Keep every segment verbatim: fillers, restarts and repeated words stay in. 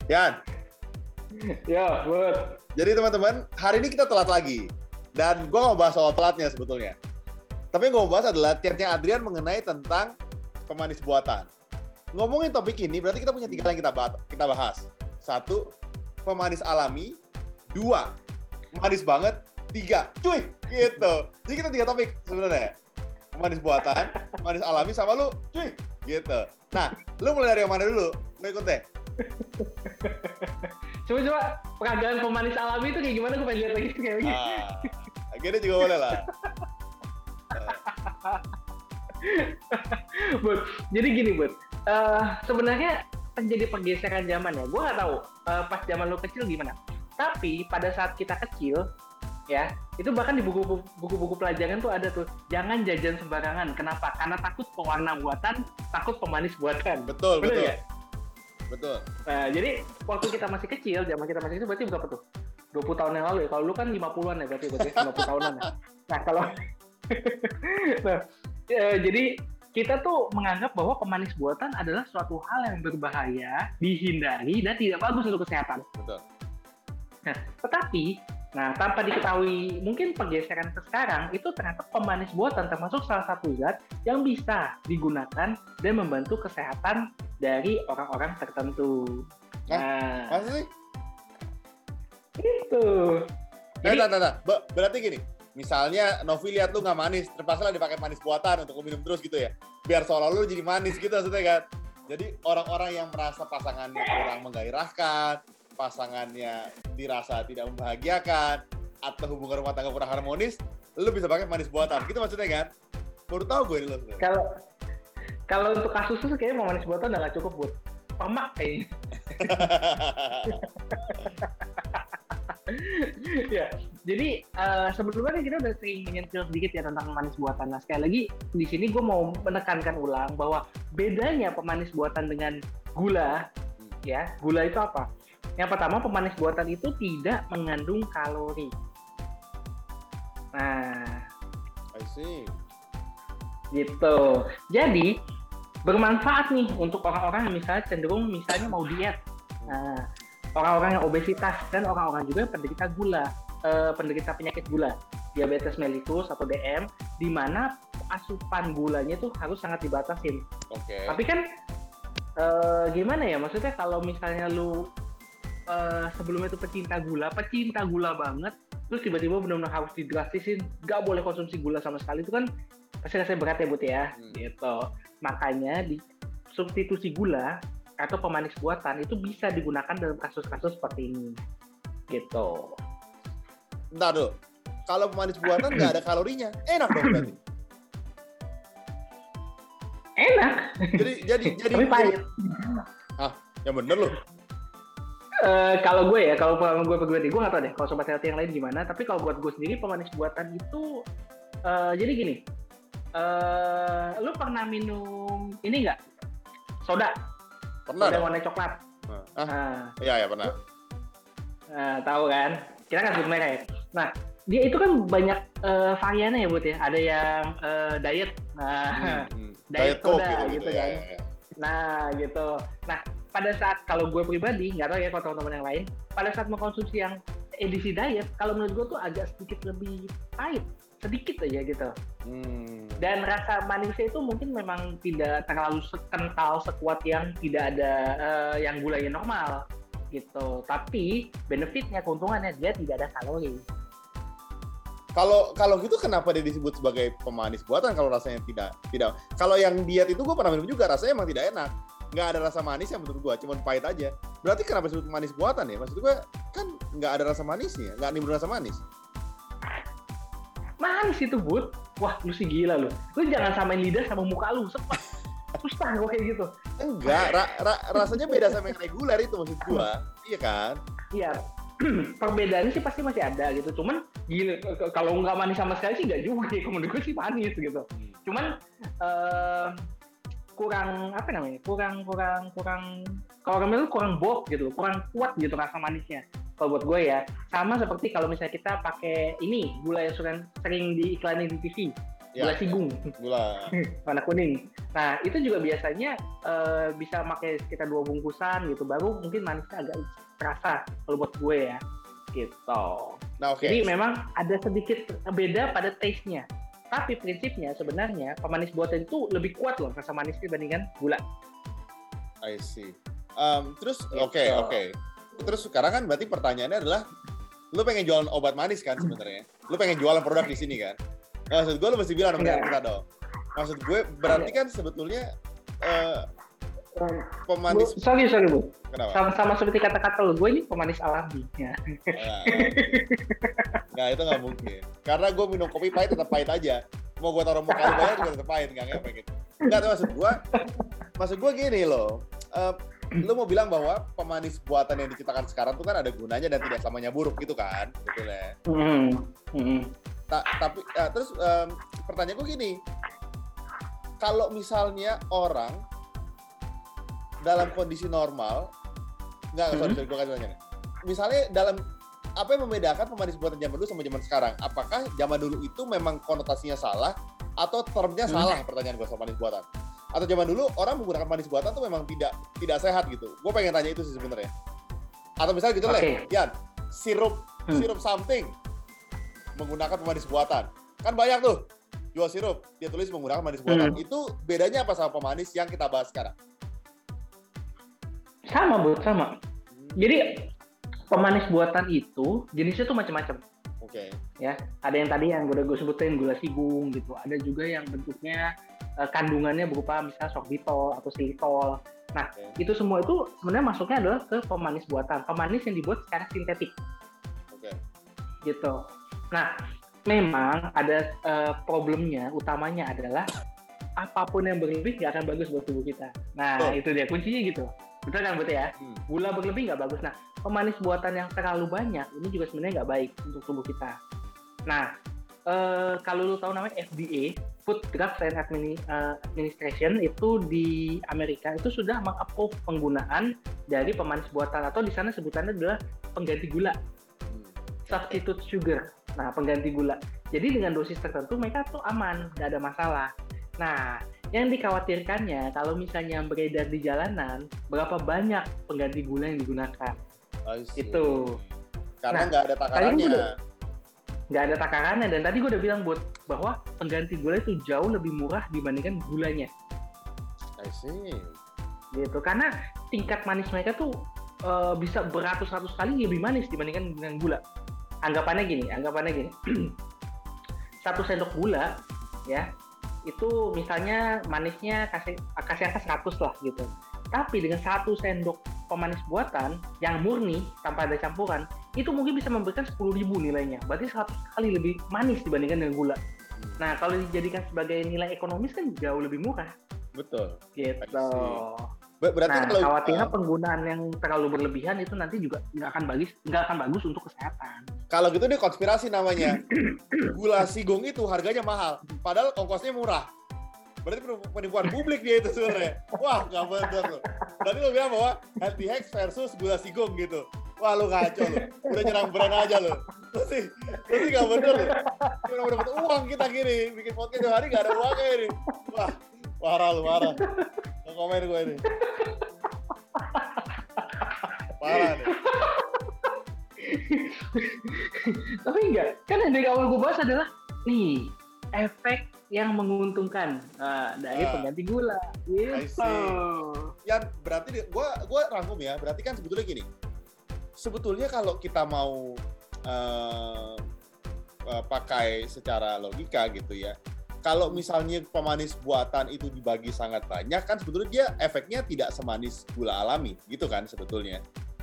Yan. Ya, buat. Jadi teman-teman, hari ini kita telat lagi. Dan gue mau bahas soal telatnya sebetulnya. Tapi yang gue mau bahas adalah chatnya Adrian mengenai tentang pemanis buatan. Ngomongin topik ini, berarti kita punya tiga hal yang kita bahas. Kita bahas. Satu, pemanis alami. Dua, manis banget. Tiga, cuy, gitu. Jadi kita tiga topik sebenarnya. Pemanis buatan, pemanis alami, sama lu, cuy, gitu. Nah, lu mulai dari yang mana dulu? Lu ikut deh. Coba-coba peragaan pemanis alami itu kayak gimana? Gue pengen lihat lagi kayak gini. Ah, gini juga boleh lah. Bud, jadi gini Bud, uh, sebenarnya terjadi pergeseran zaman ya. Gue nggak tahu uh, pas zaman lo kecil gimana. Tapi pada saat kita kecil, ya itu bahkan di buku-buku buku-buku pelajaran tuh ada tuh, jangan jajan sembarangan. Kenapa? Karena takut pewarna buatan, takut pemanis buatan. Betul, Bener betul. ya? Betul. Nah, jadi waktu kita masih kecil, zaman kita masih kecil berarti berapa tuh? dua puluh tahun yang lalu ya. Kalau lu kan lima puluhan ya berarti, berarti lima puluh tahunan ya. Nah, kalau nah, e, jadi kita tuh menganggap bahwa pemanis buatan adalah suatu hal yang berbahaya, dihindari dan tidak bagus untuk kesehatan. Betul. Nah, tetapi nah tanpa diketahui mungkin pergeseran ke sekarang itu ternyata pemanis buatan termasuk salah satu zat yang bisa digunakan dan membantu kesehatan dari orang-orang tertentu. Nah, masa sih? Itu. Jadi, nah, nah, nah. Be- berarti gini, misalnya Novi lihat lu nggak manis, terpaksa lah dipakai manis buatan untuk minum terus gitu ya, biar seolah lu jadi manis gitu maksudnya kan. Jadi orang-orang yang merasa pasangannya kurang menggairahkan, pasangannya dirasa tidak membahagiakan, atau hubungan rumah tangga kurang harmonis, lu bisa pakai manis buatan, gitu maksudnya kan? Baru tahu gue ini lo. Kalau kalau untuk kasus itu kayaknya mau manis buatan udah nggak cukup buat permak kayaknya. Ya, jadi uh, sebelumnya kita udah sering menyentil sedikit ya tentang manis buatan. Nah, sekali lagi di sini gue mau menekankan ulang bahwa bedanya pemanis buatan dengan gula, ya, gula itu apa? Yang pertama, pemanis buatan itu tidak mengandung kalori. Nah, I see. Gitu. Jadi bermanfaat nih untuk orang-orang yang misalnya cenderung misalnya mau diet. Nah, orang-orang yang obesitas dan orang-orang juga yang penderita gula, eh, penderita penyakit gula, diabetes mellitus atau D M, di mana asupan gulanya tuh harus sangat dibatasin. Oke. Okay. Tapi kan eh, gimana ya? Maksudnya kalau misalnya lu eh, sebelumnya tuh pecinta gula, pecinta gula banget, terus tiba-tiba benar-benar harus didrastisin, nggak boleh konsumsi gula sama sekali, itu kan pasti rasanya berat ya, Bud ya. Hmm. Gitu. Makanya di substitusi gula atau pemanis buatan itu bisa digunakan dalam kasus-kasus seperti ini, gitu. Bentar dulu, kalau pemanis buatan nggak ada kalorinya, enak dong berarti. Enak. Jadi jadi jadi. Tapi pahit. Ah, yang bener loh. Uh, kalau gue ya, kalau pengalaman gue pribadi, gue nggak tahu deh kalau sobat healthy yang lain gimana. Tapi kalau buat gue sendiri pemanis buatan itu, uh, jadi gini, uh, lu pernah minum ini nggak? Soda? Pernah soda dong. warna coklat. Ah, nah, iya ya pernah. Nah, tahu kan? Kita kan sebut merek. Nah, dia itu kan banyak uh, variannya ya, Bud ya. Ada yang uh, diet, nah, hmm, hmm. diet, diet soda gitu, gitu kan. Ya, ya. Nah, gitu. Nah, pada saat kalau gue pribadi, nggak tahu ya kalau teman-teman yang lain, pada saat mengkonsumsi yang edisi diet, kalau menurut gue tuh agak sedikit lebih pahit, sedikit aja gitu. Hmm. Dan rasa manisnya itu mungkin memang tidak terlalu kental sekuat yang tidak ada uh, yang gulanya normal gitu. Tapi benefitnya, keuntungannya dia tidak ada kalori. Kalau kalau gitu kenapa dia disebut sebagai pemanis buatan kalau rasanya tidak tidak? Kalau yang diet itu gue pernah minum juga, rasanya emang tidak enak. Nggak ada rasa manis yang menurut gue, cuma pahit aja. Berarti kenapa disebut pemanis buatan ya? Maksud gue kan nggak ada rasa manisnya, nggak nimbul rasa manis. Manis itu, Bud. Wah, lu sih gila lu. Lu jangan samain lidah sama muka lu, sepet. Susah gue kayak gitu. Enggak, ra, ra, rasanya beda sama yang reguler itu maksud gue. Iya kan? Iya. Perbedaannya sih pasti masih ada gitu. Cuman gila, kalau nggak manis sama sekali sih nggak juga. Menurut gue sih manis gitu. Cuman uh, kurang apa namanya? Kurang kurang kurang kalau orang bilang kurang bold gitu, kurang kuat gitu rasa manisnya. Kalau buat gue ya, sama seperti kalau misalnya kita pakai ini gula yang sering, sering diiklanin di T V, gula Ya, sigung, gula. warna kuning. Nah itu juga biasanya uh, bisa pakai sekitar dua bungkusan gitu, baru mungkin manisnya agak terasa kalau buat gue ya, gitu. Nah, oke. Okay. Jadi memang ada sedikit beda pada taste-nya. Tapi prinsipnya sebenarnya pemanis buatan itu lebih kuat loh rasa manis dibandingkan gula. I see. Um, terus Gitu. oke okay, oke. Okay. Terus sekarang kan berarti pertanyaannya adalah, lu pengen jualan obat manis kan sebenarnya? Lu pengen jualan produk di sini kan? Nah, maksud gue lu mesti bilang sama kita dong. Maksud gue berarti kan sebetulnya uh, pemanis. Bu, sorry sorry bu. Kenapa? Sama-sama seperti kata-kata lu, gue ini pemanis alami. Ya. Nah, nah itu nggak mungkin. Karena gue minum kopi pahit tetap pahit aja. Mau gue taruh muka lu banyak juga tetap pahit, nggak ngepek gitu. Nggak, tuh maksud gue, maksud gue gini loh. Uh, lu mau bilang bahwa pemanis buatan yang diciptakan sekarang tuh kan ada gunanya dan tidak selamanya buruk gitu kan, betul ya? Mm-hmm. Mm-hmm. Ta- tapi uh, terus um, pertanyaan gue gini, kalau misalnya orang dalam kondisi normal, nggak, mm-hmm. sorry, sorry gue kasih tanya. Misalnya dalam apa yang membedakan pemanis buatan zaman dulu sama zaman sekarang? Apakah zaman dulu itu memang konotasinya salah atau termnya mm-hmm. salah? Pertanyaan gue soal pemanis buatan. Atau zaman dulu orang menggunakan pemanis buatan tuh memang tidak tidak sehat gitu. Gue pengen tanya itu sih sebenarnya. Atau misalnya gitu okay. lah, Yan, sirup hmm. sirup something menggunakan pemanis buatan. Kan banyak tuh jual sirup, dia tulis menggunakan pemanis buatan. Hmm. Itu bedanya apa sama pemanis yang kita bahas sekarang? Sama, Bu, sama. Hmm. Jadi pemanis buatan itu jenisnya tuh macam-macam. Oke. Okay. Ya, ada yang tadi yang udah gue sebutin gula sigung gitu. Ada juga yang bentuknya kandungannya berupa misalnya sorbitol atau xylitol. Nah, okay. itu semua itu sebenarnya masuknya adalah ke pemanis buatan. Pemanis yang dibuat secara sintetik. Oke. Okay. Gitu. Nah, memang ada uh, problemnya, utamanya adalah apapun yang berlebih nggak akan bagus buat tubuh kita. Nah, oh. itu dia kuncinya gitu. Betul kan, betul ya? Hmm. Gula berlebih nggak bagus. Nah, pemanis buatan yang terlalu banyak ini juga sebenarnya nggak baik untuk tubuh kita. Nah, Uh, kalau lu tahu namanya F D A, Food Drugs and Administration, itu di Amerika itu sudah meng-approve penggunaan dari pemanis buatan, atau di sana sebutannya adalah pengganti gula, substitute sugar. Nah, pengganti gula. Jadi dengan dosis tertentu mereka tuh aman, nggak ada masalah. Nah, yang dikhawatirkannya kalau misalnya beredar di jalanan, berapa banyak pengganti gula yang digunakan? Itu. Karena nggak nah, ada takarannya. Nggak ada takarannya, dan tadi gue udah bilang buat bahwa pengganti gula itu jauh lebih murah dibandingkan gulanya. I see. Gitu, karena tingkat manis mereka tuh uh, bisa beratus-ratus kali lebih manis dibandingkan dengan gula. Anggapannya gini, anggapannya gini. Satu sendok gula, ya, itu misalnya manisnya kasih kasih angka seratus lah gitu. Tapi dengan satu sendok pemanis buatan yang murni tanpa ada campuran, itu mungkin bisa memberikan sepuluh ribu nilainya. Berarti seratus kali lebih manis dibandingkan dengan gula. Nah, kalau dijadikan sebagai nilai ekonomis kan jauh lebih murah. Betul. Gitu. Ber- berarti nah, kalau khawatirnya uh, penggunaan yang terlalu berlebihan itu nanti juga nggak akan bagus, nggak akan bagus untuk kesehatan. Kalau gitu ini konspirasi namanya. Gula sigung itu harganya mahal, padahal ongkosnya murah. Berarti penipuan publik dia itu sebenarnya. Wah, nggak betul tuh. Berarti lo bilang bahwa Healthy Hacks versus gula sigung gitu. Wah, lu ngaco lu. Udah nyerang brand aja lu. Terus sih, terus sih nggak bener lu. Cuma udah dapat uang kita gini, bikin podcast dua hari nggak ada uangnya ini. Wah, parah lu, parah. Nggak komen gue ini. Parah nih. Tapi enggak, kan yang dari awal gue bahas adalah nih efek yang menguntungkan nah, dari ah, pengganti gula. Gitu. Yang berarti gue gue rangkum ya. Berarti kan sebetulnya gini. Sebetulnya kalau kita mau uh, uh, pakai secara logika gitu ya. Kalau misalnya pemanis buatan itu dibagi sangat banyak kan sebetulnya dia efeknya tidak semanis gula alami gitu kan sebetulnya.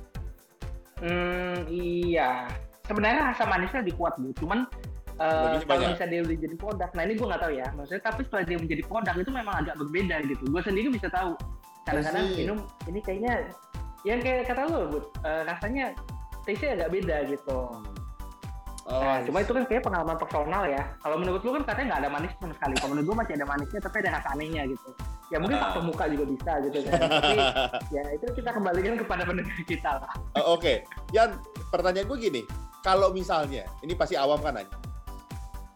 Hmm, iya. Sebenarnya rasa manisnya lebih kuat Bu. Cuman Uh, kalau bisa dia udah jadi produk, nah ini gue nggak tahu ya, maksudnya tapi setelah dia menjadi produk itu memang agak berbeda gitu. Gue sendiri bisa tahu, kadang-kadang minum ini kayaknya, yang kayak kata lo, Bu, uh, rasanya taste-nya agak beda gitu. Oh, nah, cuma itu kan kayak pengalaman personal ya. Kalau menurut lu kan katanya nggak ada manis sama sekali. Kalau menurut gue masih ada manisnya, tapi ada rasa anehnya gitu. Ya mungkin faktor muka juga bisa gitu kan. Tapi ya itu kita kembalikan kepada pendengar kita lah. Oh, Oke, okay. Yan, pertanyaan gue gini, kalau misalnya, ini pasti awam kan nanya.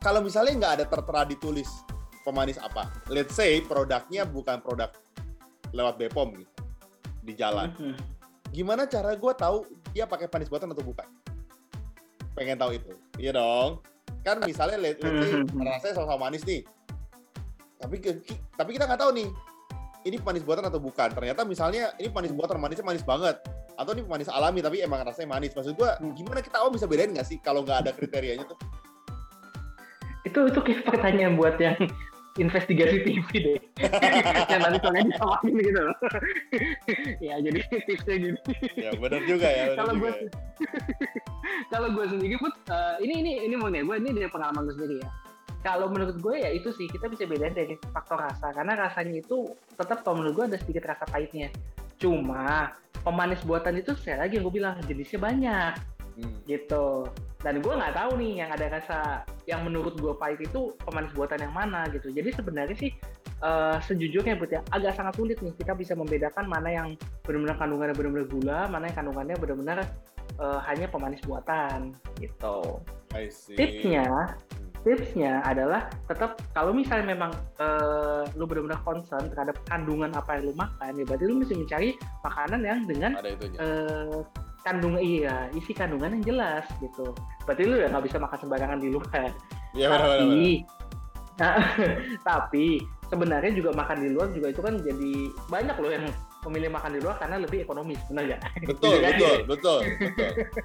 kalau misalnya nggak ada tertera ditulis pemanis apa, let's say produknya bukan produk lewat B P O M gitu, di jalan. Mm-hmm. Gimana cara gue tahu dia pakai pemanis buatan atau bukan? Pengen tahu itu. Iya dong. Kan misalnya let's say mm-hmm. rasanya sama-sama manis nih. Tapi tapi kita nggak tahu nih, ini pemanis buatan atau bukan. Ternyata misalnya ini pemanis buatan, manisnya manis banget. Atau ini pemanis alami tapi emang rasanya manis. Maksud gue, gimana kita oh bisa bedain nggak sih kalau nggak ada kriterianya tuh? Itu itu kayak pertanyaan buat yang investigasi T V deh. Yang nanti soalnya disamain gitu loh. Ya jadi tipsnya gini. Ya benar juga ya. Kalau gue kalau gue sendiri pun uh, ini ini ini mau nih gue ini dari pengalaman gue sendiri ya. Kalau menurut gue ya itu sih kita bisa bedain dari faktor rasa karena rasanya itu tetap kalau menurut gue ada sedikit rasa pahitnya. Cuma pemanis buatan itu sekali lagi yang gue bilang jenisnya banyak. Hmm. Gitu. Dan gue nggak tahu nih yang ada rasa yang menurut gue pahit itu pemanis buatan yang mana gitu. Jadi sebenarnya sih uh, sejujurnya buat ya agak sangat sulit nih kita bisa membedakan mana yang benar-benar kandungannya benar-benar gula, mana yang kandungannya benar-benar uh, hanya pemanis buatan gitu. I see. Tipsnya, tipsnya adalah tetap kalau misalnya memang uh, lu benar-benar concern terhadap kandungan apa yang lu makan, ya berarti lu mesti mencari makanan yang dengan ada itunya. Uh, kandung iya isi kandungan yang jelas gitu. Berarti lu ya nggak bisa makan sembarangan di luar. Ya, tapi nah, tapi sebenarnya juga makan di luar juga itu kan jadi banyak loh yang memilih makan di luar karena lebih ekonomis, benar nggak? Betul, betul, betul, betul.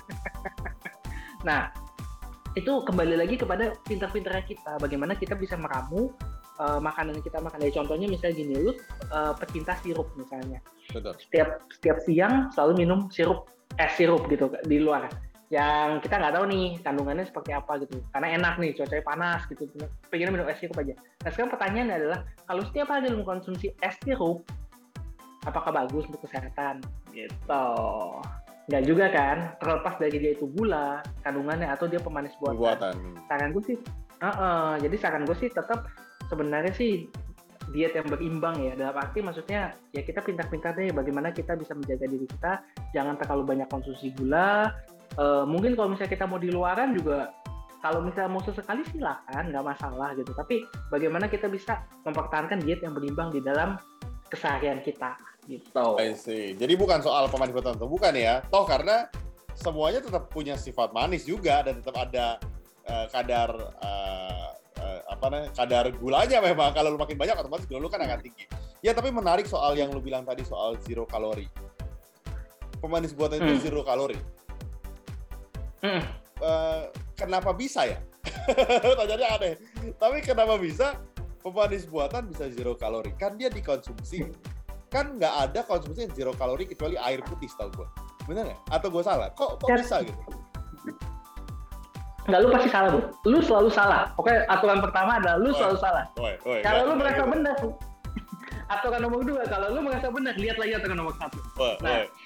Nah, itu kembali lagi kepada pintar-pintarnya kita. Bagaimana kita bisa meramu uh, makanan yang kita makan. Ya, contohnya misalnya gini, lu uh, pecinta sirup misalnya. Betul. Setiap setiap siang selalu minum sirup es sirup gitu di luar yang kita nggak tahu nih kandungannya seperti apa gitu karena enak nih cuacanya panas gitu pengen minum es sirup aja. Nah sekarang pertanyaannya adalah kalau setiap hari lu mengkonsumsi es sirup apakah bagus untuk kesehatan gitu? Nggak juga kan, terlepas dari dia itu gula kandungannya atau dia pemanis buatan. buatan. Saran gue sih uh-uh. jadi saran gue sih tetap sebenarnya sih diet yang berimbang ya, dalam arti maksudnya ya kita pintar-pintar deh bagaimana kita bisa menjaga diri kita jangan terlalu banyak konsumsi gula. E, mungkin kalau misalnya kita mau di luaran juga kalau misalnya mau sesekali silakan nggak masalah gitu, tapi bagaimana kita bisa mempertahankan diet yang berimbang di dalam keseharian kita gitu. I see. Jadi bukan soal pemanis buatan atau bukan ya, toh karena semuanya tetap punya sifat manis juga dan tetap ada uh, kadar uh, Uh, apa namanya kadar gulanya memang kalau lu makin banyak otomatis gula lu kan akan tinggi. Ya tapi menarik soal yang lu bilang tadi soal zero kalori. Pemanis buatan itu hmm. zero kalori. Hmm. Uh, kenapa bisa ya? Tanyanya aneh. Tapi kenapa bisa pemanis buatan bisa zero kalori? Kan dia dikonsumsi. Kan nggak ada konsumsi yang zero kalori kecuali air putih setahu gue. Bener nggak? Atau gue salah? Kok kok bisa gitu? Enggak, lu pasti salah, Bu. Lu selalu salah. Oke, aturan pertama adalah lu selalu salah. Oi, oi, kalau lu merasa benar, aturan nomor dua, kalau lu merasa benar, lihat lagi aturan nomor satu. Oi, nah, oi.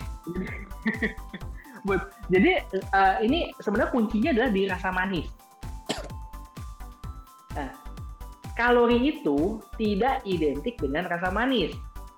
But, jadi uh, ini sebenarnya kuncinya adalah di rasa manis. Nah, kalori itu tidak identik dengan rasa manis.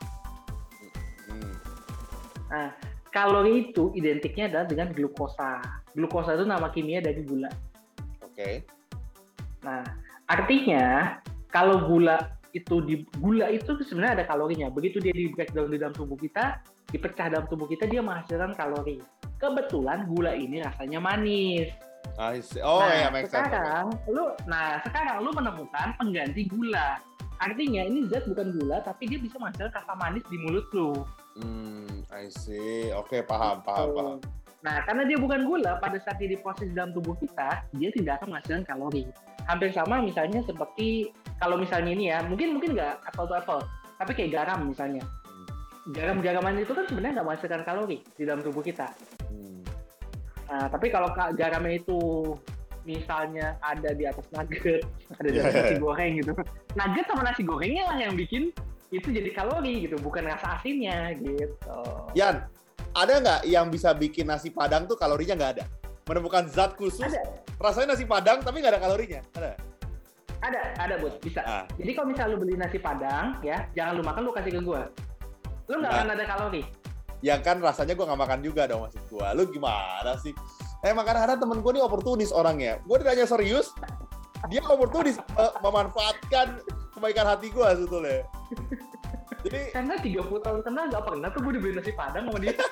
Nah, kalori itu identiknya adalah dengan glukosa. Glukosa itu nama kimia dari gula. Oke. Okay. Nah, artinya kalau gula itu di gula itu sebenarnya ada kalorinya. Begitu dia di breakdown di dalam tubuh kita, dipecah dalam tubuh kita, dia menghasilkan kalori. Kebetulan gula ini rasanya manis. I see. Oh nah, ya, make sense. Sekarang lu, nah sekarang lu menemukan pengganti gula. Artinya ini zat bukan gula, tapi dia bisa menghasilkan rasa manis di mulut lu. Hmm, I see. Oke, okay, paham, paham, so, paham. Nah, karena dia bukan gula, pada saat dia diproses dalam tubuh kita, dia tidak akan menghasilkan kalori. Hampir sama misalnya seperti, kalau misalnya ini ya, mungkin mungkin nggak apple to apple, tapi kayak garam misalnya. Garam-garaman itu kan sebenarnya nggak menghasilkan kalori di dalam tubuh kita. Hmm. Nah, tapi kalau garamnya itu misalnya ada di atas nugget, ada di atas nasi goreng gitu. Nugget sama nasi gorengnya lah yang bikin itu jadi kalori gitu, bukan rasa asinnya gitu. Yan, ada nggak yang bisa bikin nasi padang tuh kalorinya nggak ada? Menemukan zat khusus, ada. Rasanya nasi padang tapi nggak ada kalorinya, ada? Ada, ada Bud, bisa. Ah. Jadi kalau misalnya lu beli nasi padang, ya jangan lu makan, lu kasih ke gua. Lu nggak nah. akan ada kalori. Ya kan rasanya gua nggak makan juga dong maksud gua. Lu gimana sih? Eh makanya ada temen gua nih oportunis orangnya. Gua ditanya serius, dia oportunis uh, memanfaatkan kebaikan hati gue sebetulnya. Jadi karena tiga puluh tahun kenal nggak pernah tuh gue dibeli nasi padang sama dia.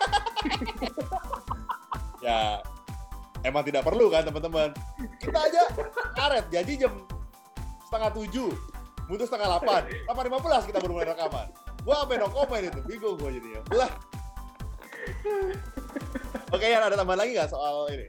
Ya emang tidak perlu kan teman-teman. Kita aja karet gaji jam setengah tujuh, butuh setengah delapan, delapan lima belas kita baru mulai rekaman. Gue sampai no comment itu, bingung gue jadinya. Belah. Oke, Yan, ada tambahan lagi nggak soal ini?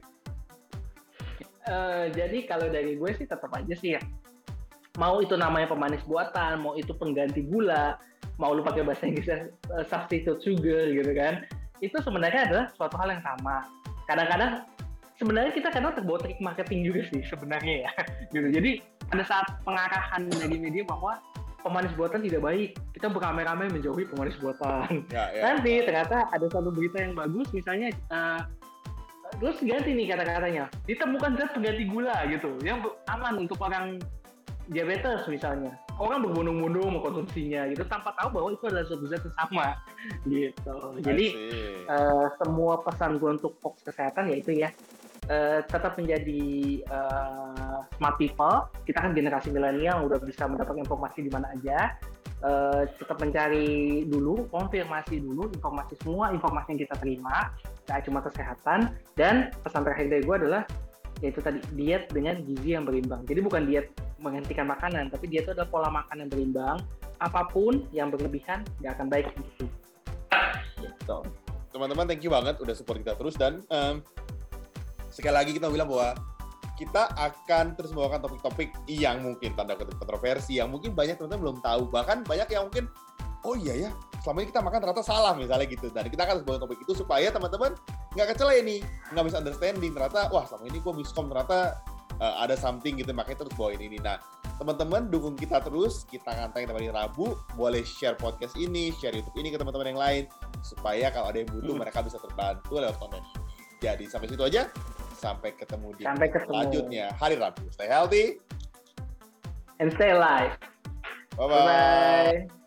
Uh, jadi kalau dari gue sih tetap aja sih ya. Mau itu namanya pemanis buatan, mau itu pengganti gula, mau lu pakai bahasa Inggrisnya uh, substitute sugar gitu kan. Itu sebenarnya adalah suatu hal yang sama. Kadang-kadang sebenarnya kita kadang terbawa trik marketing juga sih sebenarnya ya. Gitu. Jadi pada saat pengarahan dari media bahwa pemanis buatan tidak baik, kita beramai-ramai menjauhi pemanis buatan. Ya, ya. Nanti ternyata ada satu berita yang bagus, misalnya uh, terus ganti nih kata-katanya, ditemukan zat pengganti gula gitu, yang aman untuk orang diabetes misalnya. Orang berbondong-bondong mengkonsumsinya gitu tanpa tahu bahwa itu adalah suatu zat yang sama gitu. Jadi uh, semua pesan gue untuk fokus kesehatan yaitu ya uh, tetap menjadi uh, smart people. Kita kan generasi milenial udah bisa mendapatkan informasi di mana aja. Uh, tetap mencari dulu, konfirmasi dulu informasi, semua informasi yang kita terima, tidak cuma kesehatan. Dan pesan terakhir dari gue adalah yaitu tadi diet dengan gizi yang berimbang. Jadi bukan diet menghentikan makanan, tapi diet itu adalah pola makan yang berimbang. Apapun yang berlebihan nggak akan baik gitu. Gitu. Teman-teman, thank you banget udah support kita terus, dan um, sekali lagi kita bilang bahwa kita akan terus membawakan topik-topik yang mungkin tanda kutip kontroversi, yang mungkin banyak teman-teman belum tahu, bahkan banyak yang mungkin oh iya ya, selama ini kita makan ternyata salah misalnya gitu. Dan kita akan bawa topik itu supaya teman-teman nggak kecele nih, nggak misunderstanding, ternyata wah selama ini gue miskom, ternyata uh, ada something gitu, makanya terus bawain ini. Nah teman-teman dukung kita terus, kita ngantangin tiap hari Rabu, boleh share podcast ini, share YouTube ini ke teman-teman yang lain, supaya kalau ada yang butuh hmm. mereka bisa terbantu lewat konten. Jadi sampai situ aja, sampai ketemu di sampai ketemu. selanjutnya hari Rabu. Stay healthy and stay alive. Bye bye.